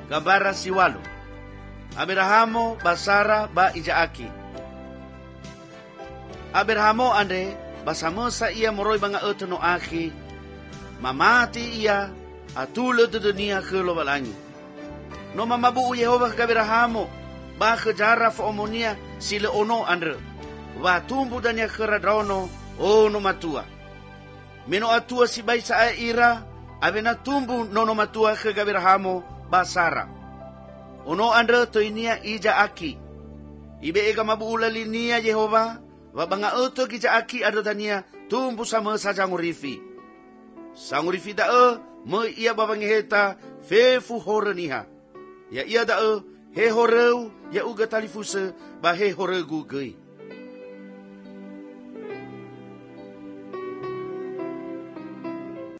gabara si walu. Abrahamo basara ba Ijaaki. Abrahamo andre basama sa iya moroy mga uto no aki. Mamati iya atulad do dunia ke lobalangi. No mamabu Yehova ka Abrahamo ba kejara fa omonia sila ono andre. Wa tumbu dan ya keradono ono matua. Meno atua si bai sa ira abena tumbu nono matua ke Abrahamo basara. Ono andre to inia Ijaaki. Ibe ega mabuula linia Yehova wa banga uto Ijaaki ado tania tumbu sama saja ngurifi. Sangurifi da me ia babangeheta fefu horeniha. Ya ia da he horeu ya uga talifuse ba he horegu gei.